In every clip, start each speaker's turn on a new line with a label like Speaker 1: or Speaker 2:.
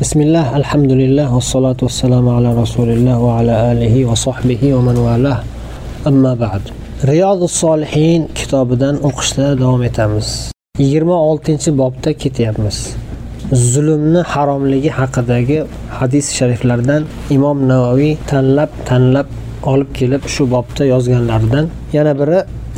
Speaker 1: Bismillah, alhamdulillah, wassalatu wassalamu ala rasulillah wa ala alihi wa sahbihi wa man walah. Amma ba'd. Riyodus Solihin kitobidan o'qishda davom etamiz. 26-bobda ketyapmiz. Zulmni haromligi haqidagi hadis shariflardan Imom Navaviy tanlab olib kelib shu bobda yozganlaridan yana biri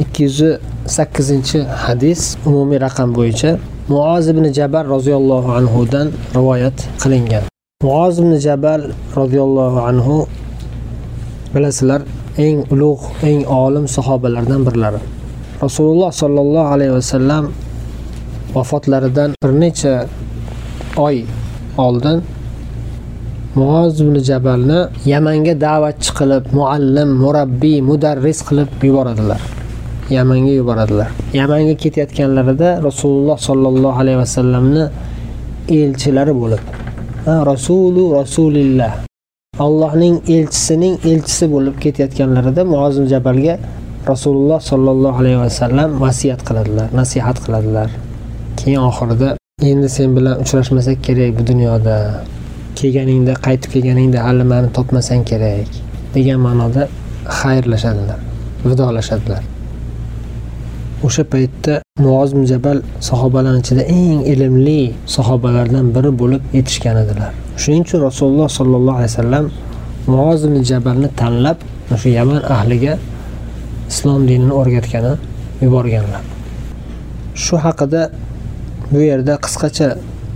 Speaker 1: 208-hadis umumiy raqam bo'yicha Muoz ibn Jabal roziyallohu anhu dan rivoyat qilingan. Muoz ibn Jabal roziyallohu anhu bilasizlar, eng ulug', eng olim sahobalardan birlari. Rasululloh sallallohu alayhi vasallam vafotlaridan bir necha oy oldin Muoz ibn Jabalni Yamanga da'vatchi qilib, muallim, murabbiy, mudarris qilib yuboradilar. Yamanga yuboradilar. Yamanga ketayotganlarida Rasululloh sallallohu alayhi vasallamni elchilari bo'lib, Rasulillah, Allohning elchisining elchisi bo'lib ketayotganlarida Muoz ibn Jabalga Rasululloh sallallohu alayhi vasallam vasiyat qiladilar, nasihat qiladilar. Keyin oxirida endi sen bilan uchrashmasak kerak bu dunyoda. Qaytib kelganingda hali meni topmasang kerak degan ma'noda xayrlashadilar, vidolashadilar. O'sha paytda Muoz ibn Jabal sahobalar ichida eng ilmli sahobalardan biri bo'lib yetishgan edilar. Shuning uchun Rasululloh sallallohu alayhi vasallam Muoz ibn Jabalni tanlab o'sha Yaman ahliga islom dinini o'rgatgani yuborganlar. Shu haqida bu yerda qisqacha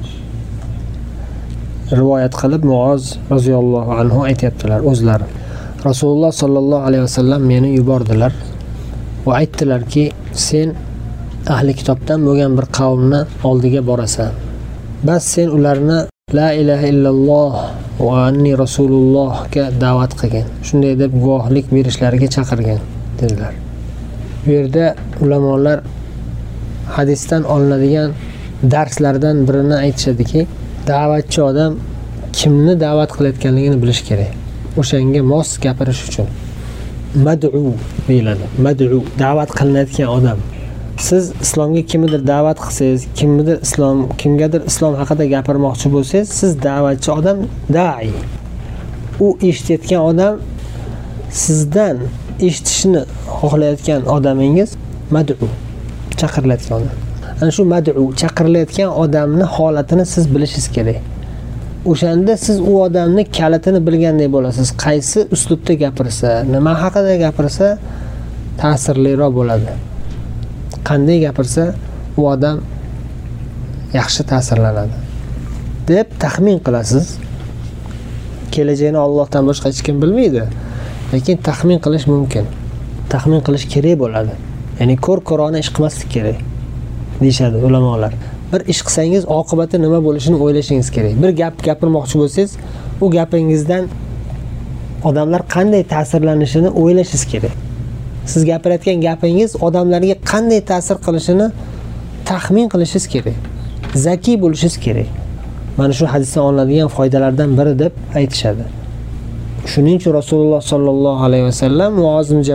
Speaker 1: rivoyat qilib Muoz roziyallohu anhu aytibdilar o'zlari. Rasululloh sallallohu alayhi vasallam meni yubordilar va aytdilarki, sen ahli kitobdan bo'lgan bir qavmni oldiga borasan. Bas sen ularni la ilaha illalloh va anni rasulullohga da'vat qilgin. Shunday deb guvohlik berishlariga chaqirgan dedilar. Bu yerda ulamolar hadisdan olinadigan darslardan birini aytishadiki, da'vatchi odam kimni da'vat qilayotganligini bilish kerak. O'shanga mos gapirish uchun mad'u deyiladi. Mad'u, da'vat qilinayotgan odam. Siz islomga kimnidir da'vat qilsangiz, kimgadir islom haqida gapirmoqchi bo'lsangiz, siz da'vatchi odam, da'i. U eshitayotgan odam, sizdan eshitishni xohlayotgan odamingiz mad'u, chaqirilayotgan odam. Ana shu mad'u, chaqirilayotgan odamni holatini siz bilishingiz kerak. O'shanda siz u odamni kalitini bilgandek bo'lasiz. Qaysi uslubda gapirsa, nima haqida gapirsa ta'sirliroq bo'ladi. Qanday gapirsa u odam yaxshi ta'sirlanadi deb taxmin qilasiz. Kelajakni Allohdan boshqa hech kim bilmaydi, lekin taxmin qilish mumkin. Taxmin qilish kerak bo'ladi. Ya'ni ko'r-ko'rona ish qilmaslik kerak deyshadi ulamolar. Bir ish qilsangiz oqibati nima bo'lishini o'ylashingiz kerak. Bir gap gapirmoqchi bo'lsangiz, u gapingizdan odamlar qanday ta'sirlanishini o'ylashingiz kerak. Siz gapirayotgan gapingiz odamlarga qanday ta'sir qilishini taxmin qilishingiz kerak. Zaki bo'lishingiz kerak. Mana shu hadisdan olinadigan foydalardan biri deb aytishadi. Shuning uchun Rasululloh sallallohu alayhi vasallam Muoz ibn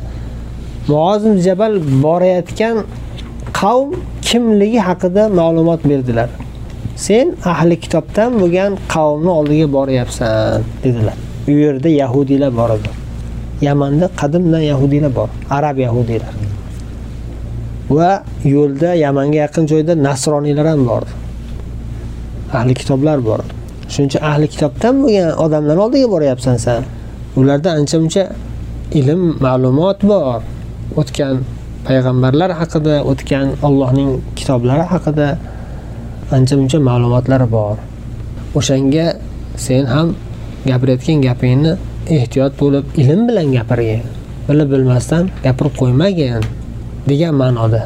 Speaker 1: Jabal borayotgan qavm kimligi haqida ma'lumot berdilar. Sen ahli kitobdan bo'lgan qavmni oldiga boryapsan dedilar. U yerda yahudiylar bor edi. Yamanda qadimdan yahudiylar bor, arab yahudiylar. Va yo'lda Yamanga yaqin joyda nasroniylar ham bor. Ahli kitoblar bor. Shuning uchun ahli kitobdan bo'lgan odamlar oldiga boryapsan sen. Ularda ancha-muncha ilm, ma'lumot bor. O'tgan payg'ambarlar haqida, o'tgan Allohning kitoblari haqida ancha-muncha ma'lumotlari bor. O'shanga sen ham gapirayotgan gapingni ehtiyot bo'lib ilm bilan gapirgin. Bilib bilmasdan gapirib qo'ymagin degan ma'noda.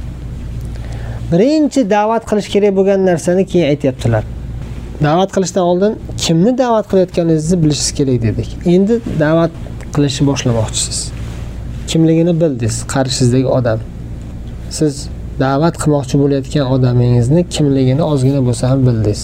Speaker 1: Birinchi da'vat qilish kerak bo'lgan narsani keyin aytibdilar. Da'vat qilishdan oldin kimni da'vat qilayotganingizni bilishingiz kerak dedik. Endi da'vat qilishni boshlamoqchisiz. Kimligini bildingiz, qarshingizdagi odam. Siz da'vat qilmoqchi bo'layotgan odamingizni kimligini ozgina bo'lsa ham bildingiz.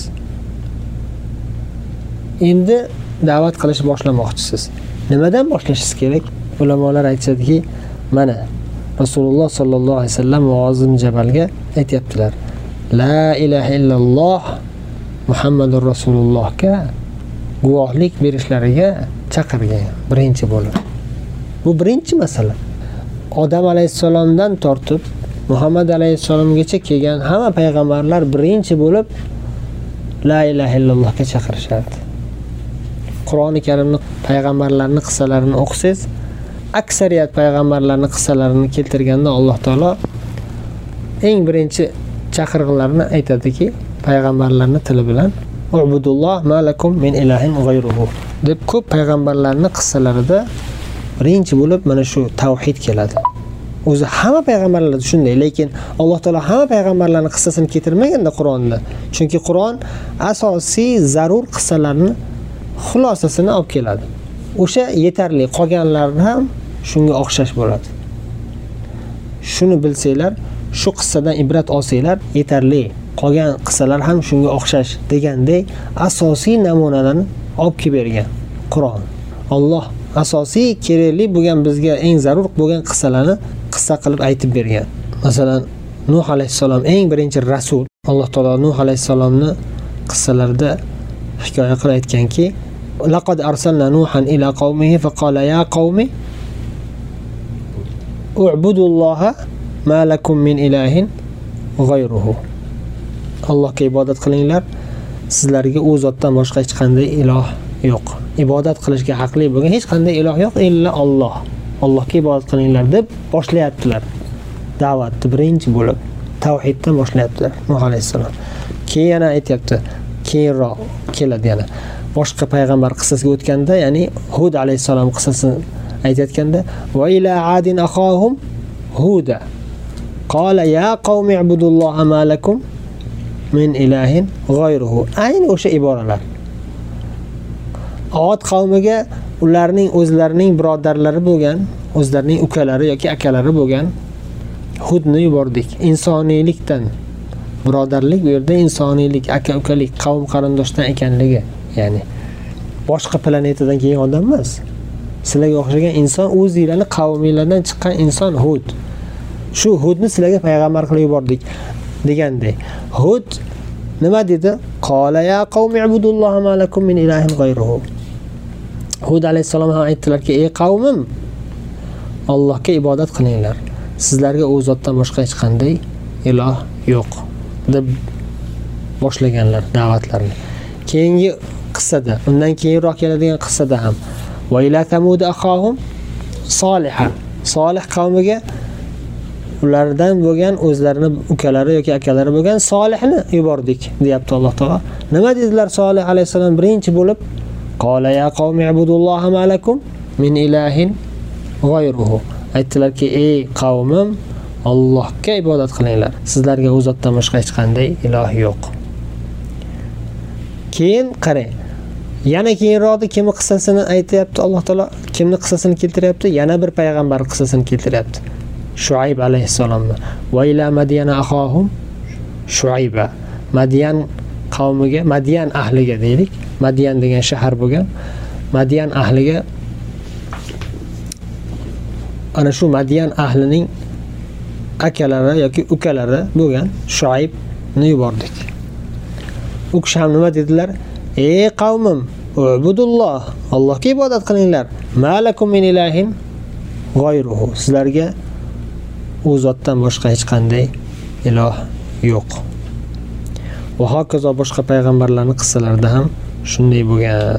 Speaker 1: Endi da'vat qilishni boshlamoqchisiz. Nimadan boshlashingiz kerak? Ulamolar aytadiki, mana Rasululloh sallallohu alayhi vasallam Muoz ibn Jabalga aytibdilar. La ilaha illalloh Muhammadur Rasulullohga guvohlik berishlariga chaqirgan birinchi bo'lib. Bu birinchi masala. Odam alayhissalomdan tortib Muhammad alayhissalomgacha kelgan hamma payg'ambarlar birinchi bo'lib la ilaha illallohga chaqirishardi. Qur'oni Karimni payg'ambarlarning qissalarini o'qisangiz, aksariyat payg'ambarlarning qissalarini keltirganda Alloh taolo eng birinchi chaqirig'larni aytadiki, payg'ambarlarning tili bilan Ubudulloh ma lakum min ilahin g'ayruhu deb ko'p payg'ambarlarning qissalarida birinchi bo'lib mana shu tavhid keladi. O'zi hamma payg'ambarlar shunday, lekin Alloh taolo hamma payg'ambarlarning qissasini keltirmaganda Qur'onda. Chunki Qur'on asosiy zarur qissalarni xulosasini olib keladi. O'sha yetarli, qolganlari ham shunga o'xshash bo'ladi. Shuni bilsanglar, shu qissadan ibrat olsanglar yetarli. Qolgan qissalar ham shunga o'xshash degandek asosiy namunalarni olib kelib bergan Qur'on. Alloh asosiy kerakli bo'lgan bizga eng zarur bo'lgan qissalarni qissa qilib aytib bergan. Masalan, Nuh alayhissalom eng birinchi rasul. Alloh taolo Nuh alayhissalomni qissalarida hikoya qilib aytganki, laqad arsalna Nuhan ila qaumihi faqala ya qaumi u'budulloha ma lakum min ilahin g'ayruhu. Allohga ibodat qilinglar, sizlarga u zotdan boshqa hech qanday iloh yo'q. Ibodat qilishga haqli bo'lgan hech qanday iloh yo'q illa Alloh. Allohga ibodat qilinglar deb boshlayaptilar. Da'vatni birinchi bo'lib tavhiddan boshlayaptilar Nuh alayhissalom. Keyin yana aytayapti, keyinroq keladi yana. Boshqa payg'ambar qissasiga o'tganda, ya'ni Hud alayhissalom qissasini aytayotganda, va ila adin akhahum huda qala ya qaumi ibudulloha ma lakum min ilahin g'ayruhu. Ayni o'sha iboralar. Od qavmiga ularning o'zlarining birodarlari bo'lgan, o'zlarining ukalari yoki akalari bo'lgan Hudni yubordik. Insoniylikdan birodarlik bu yerda insoniylik, aka-ukalik, qavm qarindoshdan ekanligi, ya'ni boshqa planetadan kelgan odam emas. Sizlarga o'xshagan inson, o'zingizlarning qavminglardan chiqqan inson Hud. Shu Hudni sizlarga payg'ambar qilib yubordik degandek. Hud nima dedi? Qala ya qaumi ibudulloha ma lakum min ilahin g'ayruhu. Hud alayhissalom ham aytdilarki, ey qavmim, Allohga ibodat qilinglar. Sizlarga u zotdan boshqa hech qanday iloh yo'q deb boshlaganlar da'vatlarini. Keyingi qissada, undan keyinroq keladigan qissada ham va ila tamud akhahum soliha. Solih qavmiga ulardan bo'lgan o'zlarining ukalari yoki akalari bo'lgan Solihni yubordik, deyapti Alloh taolo. Nima dedilar Solih alayhisalom birinchi bo'lib? Qala ya qaumi ibudulloha ma lakum min ilahin g'ayruhu. Aytdilarki, ey qavmim, Allohga ibodat qilinglar. Sizlarga u zotdan boshqa hech qanday iloh yo'q. Keyin qarang. Yana keyinroqda kimni qissasini aytayapti Alloh taolo? Kimni qissasini keltiryapti? Yana bir payg'ambar qissasini keltiryapti. Shuayb alayhissalomni. Va ila Madiyana akhahum Shuayba. Madiyan qavmiga, Madiyan ahliga deylik. Madiyan degan shahar bo'lgan. Madiyan ahliga ana shu Madiyan ahlining akalari yoki ukalari bo'lgan Shuaybni yubordik. U kishi ham nima dedilar? Ey qavmim, ubudulloh, Allohga ibodat qilinglar. Ma lakum min ilahin g'ayruhu. Sizlarga u zotdan boshqa hech qanday iloh yo'q. Va hokazo boshqa payg'ambarlarning qissalarida ham shunday bo'lgan.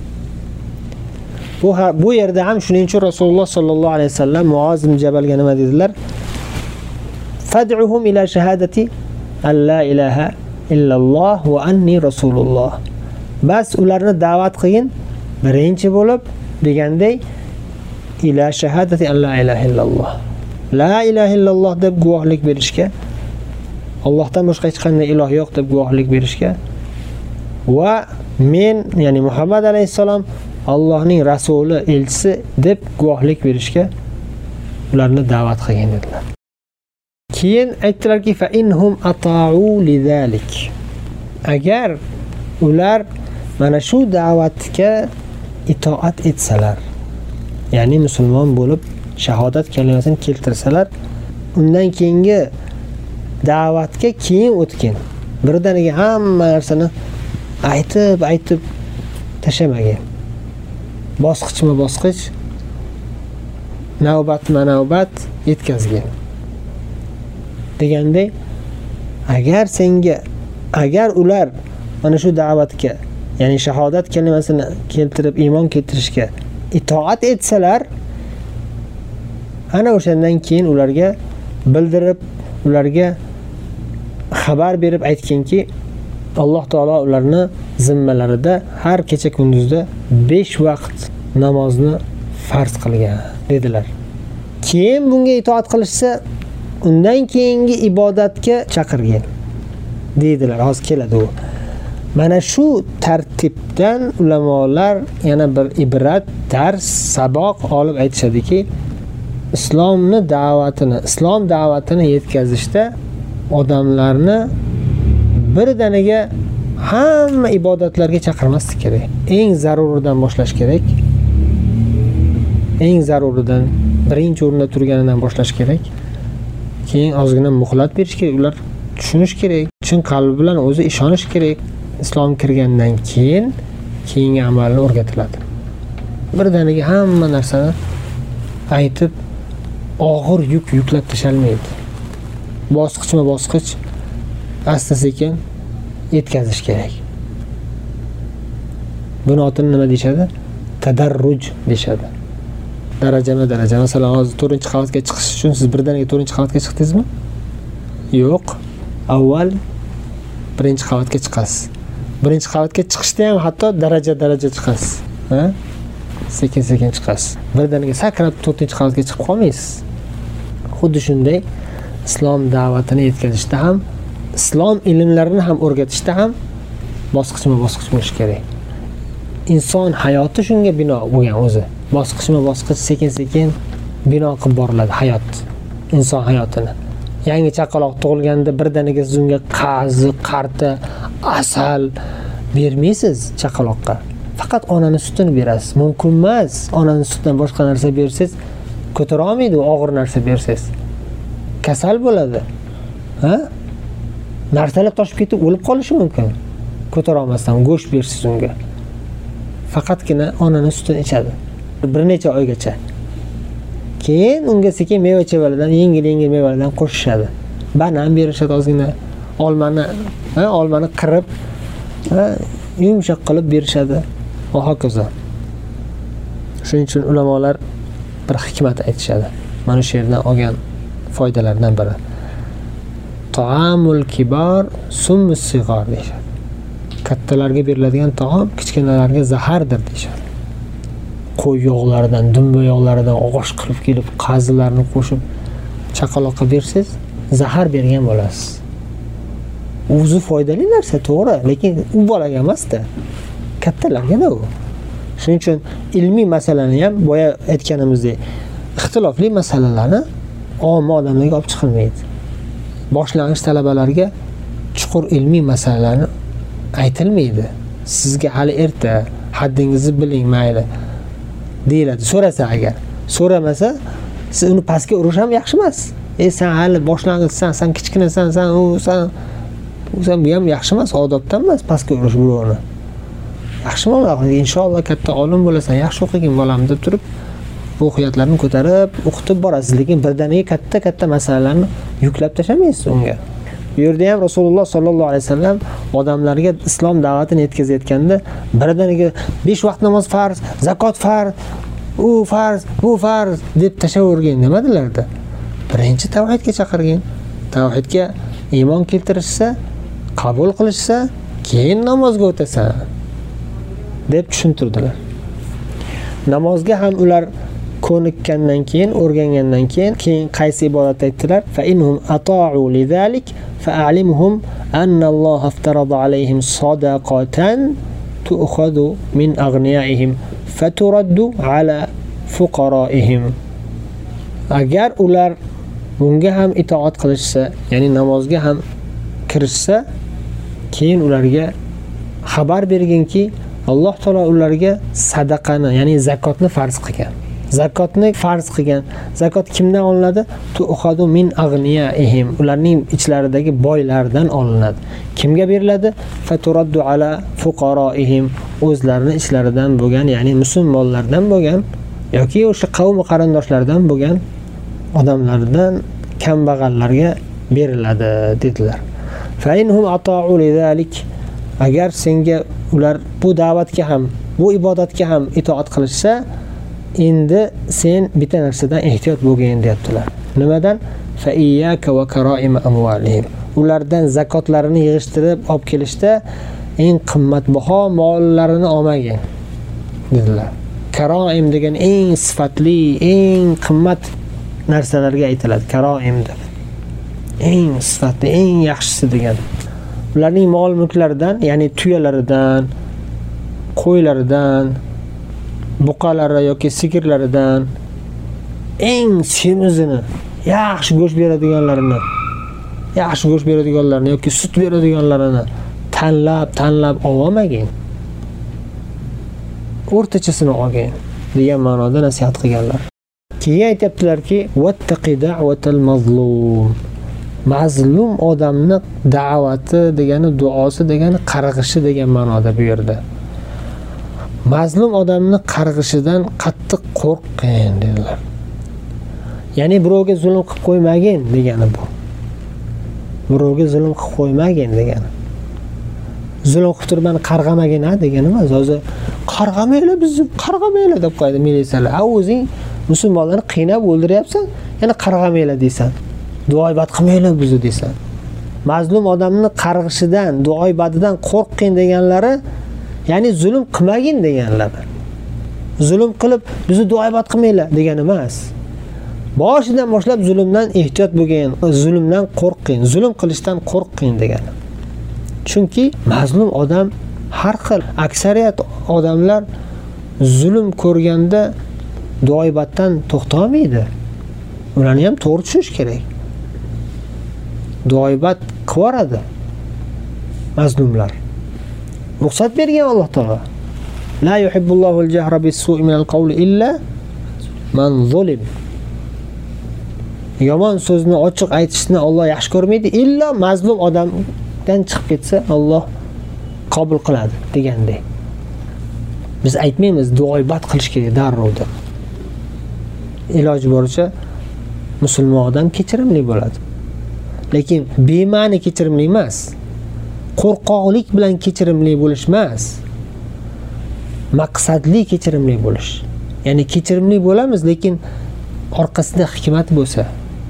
Speaker 1: Bu yerda ham shuning uchun Rasululloh sallallohu alayhi vasallam Muoz ibn Jabalga nima dedilar? Fad'uhum ila shahadati an la ilaha illalloh va anni rasululloh. Bas ularni da'vat qilgin birinchi bo'lib deganday ila shahadati an la ilaha illalloh. La ilaha illalloh deb guvohlik berishga, Allohdan boshqa hech qanday iloh yo'q deb guvohlik berishga va men, ya'ni Muhammad alayhissalom Allohning rasuli, elchisi deb guvohlik berishga ularni da'vat qilgan edilar. Keyin aytdilarki, fa inhum ata'u lidalik. Agar ular mana shu da'vatga itoat etsalar, ya'ni musulmon bo'lib shahodat kalimasini keltirsalar, undan keyingi da'vatga keyin o'tgan. Birdaniga hamma narsani aytib tashamagin. Bosqichma-bosqich, navbatma-navbat yetkazgin. Deganda, agar ular mana shu da'vatga, ya'ni shahodat kalimasini keltirib iymon keltirishga itoat etsalar, ana o'shandan keyin ularga bildirib, ularga xabar berib aytganki, Alloh taolo ularni zimmalarida har kecha kunduzda 5 vaqt namozni farz qilgan dedilar. Keyin bunga itoat qilishsa, undan keyingi ibodatga chaqirgan dedilar. Hozir keladi u. Mana shu tartibdan ulamolar yana bir ibrat, dars, saboq olib aytishadiki, islom da'vatini yetkazishda odamlarni birdaniga hamma ibodatlarga chaqirmaslik kerak. Eng zaruridan boshlash kerak. Eng zaruridan, birinchi o'rinda turganidan boshlash kerak. Keyin ozgina muhlat berish kerak. Ular tushunish kerak. Chin qalbi bilan o'zi ishonish kerak. Islom kirgandan keyin keyingi amalni o'rgatiladi. Birdaniga hamma narsani aytib og'ir yuklab tashalmaydi. Bosqichma-bosqich asta-sekin yetkazish kerak. Buni otini nima deyshadi? Tadarruj deyshadi. Darajama-daraja. Masalan, hozir 4-qavatga chiqish uchun siz birdaniga 4-qavatga chiqdingizmi? Yo'q. Avval 1-qavatga chiqasiz. 1-qavatga chiqishda ham hatto daraja-daraja chiqasiz. Ha? Sekin-sekin chiqasiz. Birdaniga sakrab 4-qavatga chiqib qolmaysiz. Xuddi shunday islom da'vatini yetkazishda ham, islom ilmlarini ham o'rgatishda ham bosqichma-bosqich bo'lish kerak. Inson hayoti shunga bino bo'lgan o'zi. Bosqichma-bosqich sekin-sekin bino qilib boriladi hayot. Inson hayotini. Yangi chaqaloq tug'ilganda birdaniga siz unga qazi, qarta, asal bermaysiz chaqaloqqa. Faqat onaning sutini berasiz. Mumkin emas. Onaning sutidan boshqa narsa bersangiz ko'tara olmaydi, og'ir narsa bersangiz. Kasal bo'ladi. Ha? Narsalar toshib ketib o'lib qolishi mumkin. Ko'tara olmasdan go'sht bersiz unga. Faqatgina onaning sutini ichadi. Bir necha oygacha. Keyin unga sekin meva-chevalardan, yengil-yengil mevalardan qo'shishadi. Banan berishadi ozgina. Olmani qirib, yumshoq qilib berishadi. Va hokazo. Shuning uchun ulamolar bir hikmat aytishadi. Mana shu yerdan olgan foydalardan biri. Ta'amul kibar summus sig'ar deyshadi. Kattalarga beriladigan taom kichkinalarga zahardir deyshadi. Qo'y yog'laridan, dumba yog'laridan og'osh qilib kelib, qazilarni qo'shib chaqaloqqa bersiz, zahar bergan bo'lasiz. O'zi foydali narsa, to'g'ri, lekin u bolaga emas-da. Kattalarga-da u. Shuning uchun ilmiy masalani ham boya aytganimizdek, ixtilofli masalalarni omma odamlarga olib chiqilmaydi. Boshlang'ich talabalarga chuqur ilmiy masalalarni aytilmaydi. Sizga hali erta, haddingizni biling, mayli deyiladi. So'rasa agar, so'ramasa, siz uni pastga urish ham yaxshi emas. Sen hali boshlang'icsan, sen kichkinasan, sen bu ham yaxshi emas, odobdan emas pastga urish birovni. Yaxshimi? Inshaalloh katta olim bo'lasan, yaxshi o'qigin bolam deb turib, ruhiyatlarni ko'tarib, o'qitib borasiz, lekin birdaniga katta masalalarni yuklab tashamaysiz unga. Bu yerda ham Rasululloh sollallohu alayhi vasallam odamlarga islom da'vatini yetkazayotganda birdaniga 5 vaqt namoz farz, zakot farz, u farz, bu farz deb tashavergan nimadilarda? Birinchi tavhidga chaqirgan. Tavhidga iymon keltirishsa, qabul qilishsa, keyin namozga o'tasan deb tushuntirdilar. Namozga ham ular ko'nikkandan keyin, o'rgangandan keyin qaysi ibodat aytdilar? Fa inhum ata'u lidhalik fa'alimhum anna Alloh aftarada alayhim sadaqatan tu'khadhu min aghniyaihim faturaddu ala fuqaraihim. Agar ular bunga ham itoat qilishsa, ya'ni namozga ham kirishsa, keyin ularga xabar berginki, Alloh taolo ularga sadaqani, ya'ni zakotni farz qilgan. zakotni farz qilgan. Zakot kimdan olinadi? Tu'khadu min aghniyaihim. Ularning ichlaridagi boylardan olinadi. Kimga beriladi? Faturaddu ala fuqaroihim. O'zlarining ichlaridan bo'lgan, ya'ni musulmonlardan bo'lgan yoki o'sha qavm qarindoshlaridan bo'lgan odamlardan kambag'allarga beriladi dedilar. Fa inhum ata'u lidalik. Agar senga ular bu da'vatga ham, bu ibodatga ham itoat qilishsa, endi sen bitta narsadan ehtiyot bo'lgin deyaptilar. Nimadan? Fa iyyaka va karaim amwalihim. Ulardan zakotlarini yig'ishtirib olib kelishda eng qimmatbaho mollarini olmagin dedilar. Karaim degan eng sifatli, eng qimmat narsalarga aytiladi. Karaim deb. Eng sifatli, eng yaxshisi degan. Ularning mol mulklaridan, ya'ni tuyalaridan, qo'ylaridan, buqalari yoki sigirlaridan eng semizini, yaxshi go'sht beradiganlarini yoki sut beradiganlarini tanlab olmagin. O'rtachasini olgin degan ma'noda nasihat qilganlar. Keyin aytibdilarki, "Wattaqi da'watal mazlum." Mazlum odamni da'vati degani, duosi degani qarg'ishi degan ma'noda bu yerda. Mazlum odamni qarg'ishidan qattiq qo'rqing dedilar. Ya'ni birovga zulm qilib qo'ymagin degani bu. Birovga zulm qilib qo'ymagin degani. Zulm qilib turib meni qarg'amagin degani emas. O'zi qarg'amaylar deb qo'yadi militsiyalar. O'zing musulmonlarni qiynab o'ldiryapsan, yana qarg'amaylar deysan. Duoibat qilmaylar bizni deysan. Mazlum odamni qarg'ishidan, duoibatidan qo'rqing deganlari, ya'ni zulm qilmagin deganlari. Zulm qilib bizni duoibat qilmaylar degani emas. Boshidan boshlab zulmdan ehtiyot bo'lgin, zulmdan qo'rqing, zulm qilishdan qo'rqing degani. Chunki mazlum odam har xil, aksariyat odamlar zulm ko'rganda duoibatdan to'xtamaydi. Ularni ham to'g'ri tushunish kerak. Duoibat qilaradi mazlumlar. Ruxsat bergan Alloh taolo. La yuhibbullohu al-jahra bis-su'i min al-qawli illa man zulim. Yomon so'zni ochiq aytishni Alloh yaxshi ko'rmaydi, illo mazlum odamdan chiqib ketsa Alloh qabul qiladi degandek. Biz aytmaymiz duoibat qilish kerak darrov deb. Iloji boricha musulmon odam kechirimli bo'ladi. Lekin bema'ni kechirimli emas. Qo'rqoqlik bilan kechirimli bo'lish emas. Maqsadli kechirimli bo'lish. Ya'ni kechirimli bo'lamiz, lekin orqasida hikmat bo'lsa.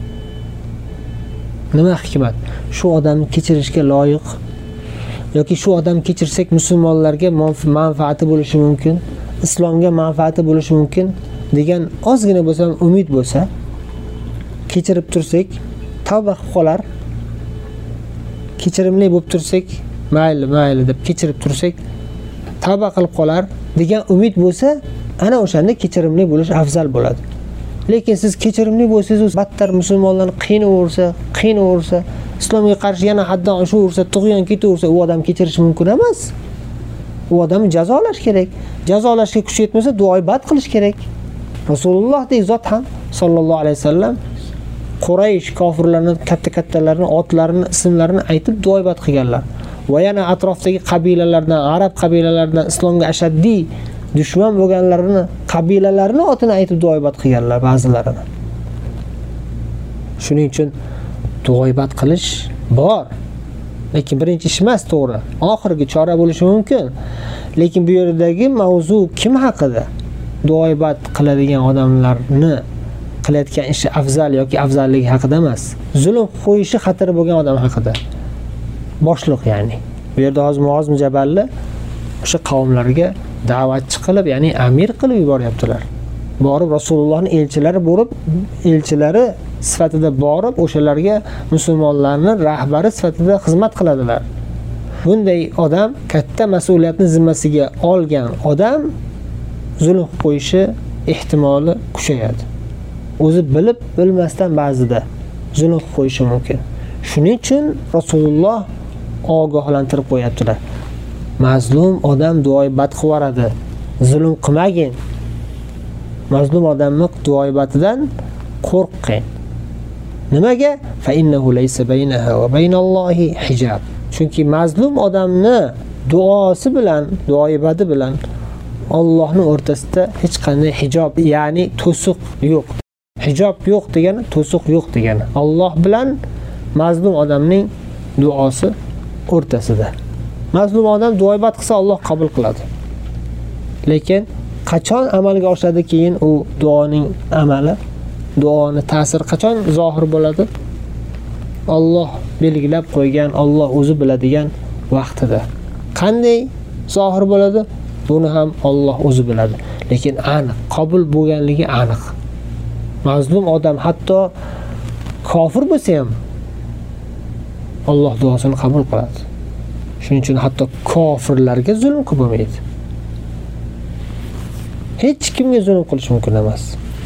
Speaker 1: Nima hikmat? Shu odamni kechirishga loyiq yoki shu odam kechirsak musulmonlarga manfaati bo'lishi mumkin, islomga manfaati bo'lishi mumkin degan ozgina bo'lsa ham umid bo'lsa, kechirib tursak, tavba qilib qolar. Kechirimli bo'lib tursak, mayli deb kechirib tursak, tavba qilib qolar degan umid bo'lsa, ana o'shanda kechirimli bo'lish afzal bo'ladi. Lekin siz kechirimli bo'lsangiz, battar musulmonlarni qiynaversa, islomga qarshi yana haddan oshaversa, tug'yon ketaversa, u odam kechirish mumkin emas. U odamni jazolash kerak. Jazolashga kuch yetmasa, duoibat qilish kerak. Rasulullohdek zot ham sallallohu alayhi vasallam Quraysh kofirlarning katta-kattalarini, otlarini, ismlarini aytib duoibat qilganlar. Va yana atrofdagi qabilalardan, arab qabilalaridan islomga ashaddiy dushman bo'lganlarini, qabilalarning otini aytib duoibat qilganlar ba'zilarini. Shuning uchun duoibat qilish bor. Lekin birinchi ish emas, to'g'ri. Oxirgi chora bo'lishi mumkin. Lekin bu yerdagi mavzu kim haqida? Duoibat qiladigan odamlarni qilayotgan ishi afzal yoki afzalligi haqida emas. Zulm qo'yishi xatiri bo'lgan odam haqida. Boshliq ya'ni. Bu yerda hozir Muoz Jaballi o'sha qavmlarga da'vatchi qilib, ya'ni amir qilib yuboryaptilar. Borib Rasulullohning elchilari sifatida borib, o'shalarga musulmonlarning rahbari sifatida xizmat qiladilar. Bunday odam, katta mas'uliyatni zimmasiga olgan odam zulm qo'yishi ehtimoli kuchayadi. O'zi bilib bilmasdan ba'zida zulm qo'yishi mumkin. Shuning uchun Rasululloh ogohlantirib qo'yaptilar. Mazlum odam duoibat qilaradi. Zulm qilmagin. mazlum odamni duoibatidan qo'rqing. Nimaga? Fa innahu laysa baynaha va baynallohi hijab. Chunki mazlum odamni duosi bilan, duoibati bilan Allohning o'rtasida hech qanday hijob, ya'ni to'siq yo'q. Hijob yo'q degani to'siq yo'q degani. Alloh bilan mazlum odamning duosi o'rtasida. Mazlum odam duoibat qilsa Alloh qabul qiladi. Lekin qachon amalga oshadi keyin u duoning amali, duoning ta'siri qachon zohir bo'ladi? Alloh belgilab qo'ygan, Alloh o'zi biladigan vaqtida. Qanday zohir bo'ladi? Buni ham Alloh o'zi biladi. Lekin aniq, qabul bo'lganligi aniq. Mazlum odam hatto kofir bo'lsa ham Alloh duosini qabul qiladi. Shuning uchun hatto kofirlarga zulm qilmaydi. Hech kimga zulm qilish mumkin emas.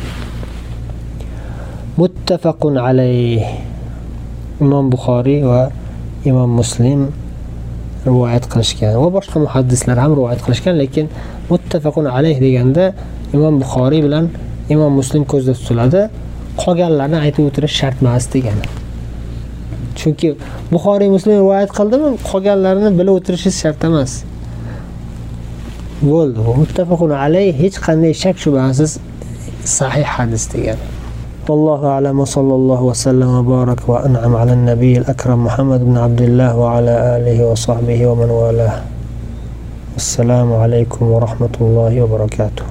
Speaker 1: Muttafaqun alayh. Imom Buxoriy va Imom Muslim rivoyat qilishgan va boshqa muhaddislar ham rivoyat qilishgan, lekin muttafaqun alayh deganda Imom Buxoriy bilan Imom Muslim ko'zda tutiladi. Qolganlarni aytib o'tirish shart emas degani. Chunki Buxoriy Muslim rivoyat qildimi, qolganlarini bilib o'tirishingiz shart emas. Bo'ldi. Muttafaqun alayh hech qanday shak shubhasiz sahih hadis degani. Allohu a'lam va sallallohu va sallam va barak va an'am ala an-nabiyil akram Muhammad ibn Abdullah va ala alihi va sahbihi va man walah. Assalomu alaykum va rahmatullohi va barakatuh.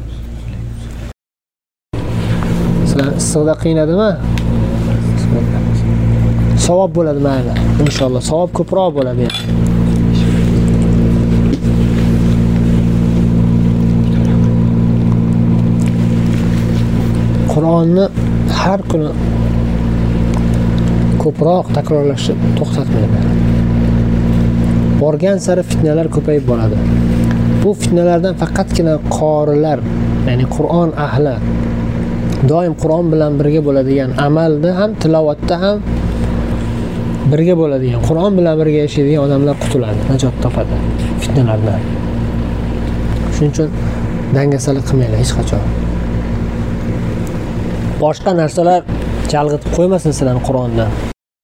Speaker 1: Sizlar issiqda qiynadimi? Savob bo'ladi mayli. Inshaalloh savob ko'proq bo'ladi. Qur'onni har kuni ko'proq takrorlashni to'xtatmaydi. Borgan sari fitnalar ko'payib boradi. Bu fitnalardan faqatgina qorilar, ya'ni Qur'on ahli, doim Qur'on bilan birga bo'ladigan, amalda ham, tilovatda ham birga bo'ladigan, Qur'on bilan birga yashaydigan odamlar qutuladi, najot topadi fitnalardan. Shuning uchun dangasalik qilmaylar hech qachon. Boshqa narsalar chalg'itib qo'ymasin sizlarni Qur'ondan.